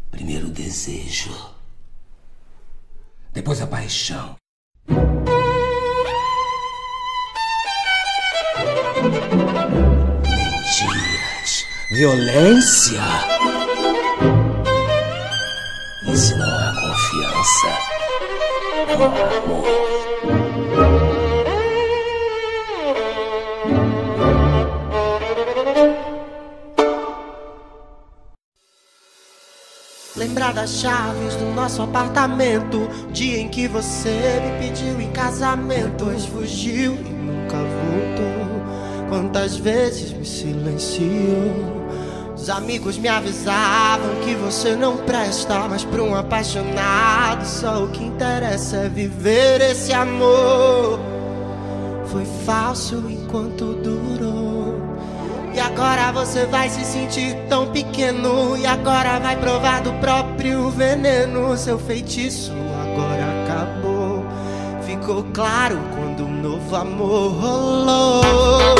Primeiro o desejo, depois a paixão. Mentiras, violência. E se não há confiança, não há amor. Lembrar das chaves do nosso apartamento, dia em que você me pediu em casamento, pois fugiu e nunca voltou. Quantas vezes me silenciou. Os amigos me avisavam que você não presta, mas pra um apaixonado só o que interessa é viver esse amor. Foi falso enquanto durou. E agora você vai se sentir tão pequeno, e agora vai provar do próprio veneno. Seu feitiço agora acabou. Ficou claro quando um novo amor rolou.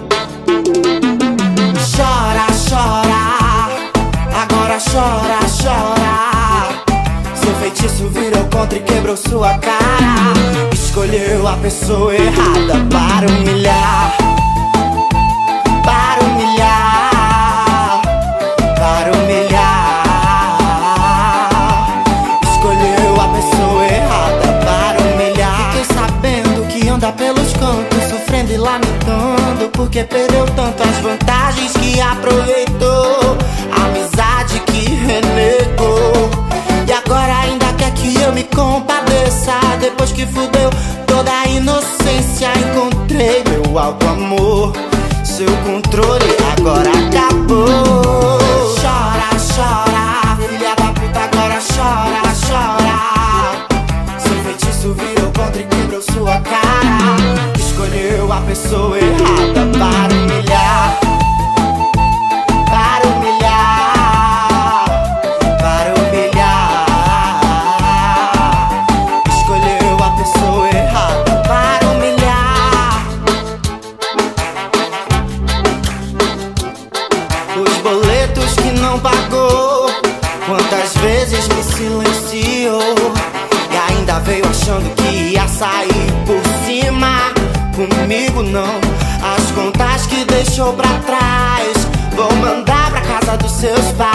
Chora, chora, agora chora, chora. Seu feitiço virou contra e quebrou sua cara. Escolheu a pessoa errada para humilhar. Para humilhar, para humilhar. Escolheu a pessoa errada para humilhar. Fiquei sabendo que anda pelos cantos, sofrendo e lamentando, porque perdeu tanto as vantagens que aproveitou, a amizade que renegou. E agora ainda quer que eu me compadeça, depois que fudeu toda a inocência. Encontrei meu alto amor, seu controle agora acabou. Chora, chora, filha da puta, agora chora, chora. Seu feitiço virou contra e quebrou sua cara. Escolheu a pessoa errada para humilhar. Para humilhar, para humilhar. Escolheu a pessoa errada para humilhar. Os boletos que não pagou, quantas vezes me silenciou, e ainda veio achando que ia sair por cima. Comigo não, as contas que deixou pra trás vou mandar pra casa dos seus pais.